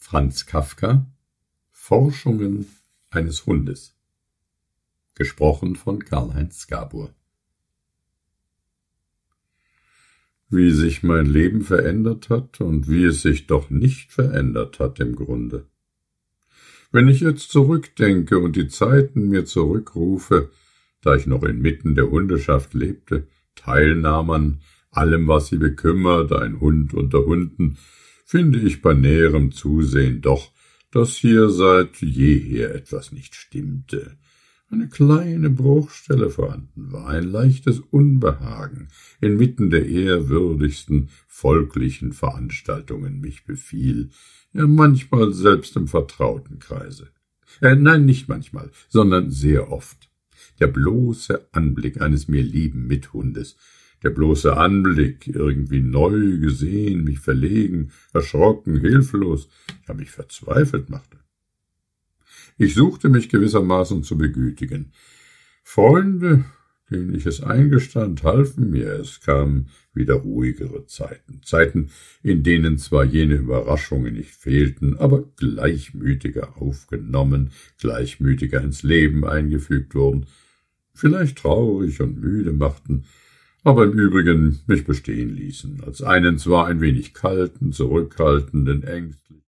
Franz Kafka Forschungen eines Hundes. Gesprochen von Karl-Heinz Gabor. Wie sich mein Leben verändert hat und wie es sich doch nicht verändert hat im Grunde. Wenn ich jetzt zurückdenke und die Zeiten mir zurückrufe, da ich noch inmitten der Hundeschaft lebte, teilnahm an allem, was sie bekümmert, ein Hund unter Hunden, finde ich bei näherem Zusehen doch, dass hier seit jeher etwas nicht stimmte. Eine kleine Bruchstelle vorhanden war, ein leichtes Unbehagen inmitten der ehrwürdigsten volklichen Veranstaltungen mich befiel, ja manchmal selbst im vertrauten Kreise. Nein, nicht manchmal, sondern sehr oft. Der bloße Anblick eines mir lieben Mithundes, der bloße Anblick, irgendwie neu gesehen, mich verlegen, erschrocken, hilflos, ja mich verzweifelt machte. Ich suchte mich gewissermaßen zu begütigen. Freunde, denen ich es eingestand, halfen mir, es kamen wieder ruhigere Zeiten, in denen zwar jene Überraschungen nicht fehlten, aber gleichmütiger aufgenommen, gleichmütiger ins Leben eingefügt wurden, vielleicht traurig und müde machten, aber im Übrigen mich bestehen ließen, als einen zwar ein wenig kalten, zurückhaltenden, ängstlichen,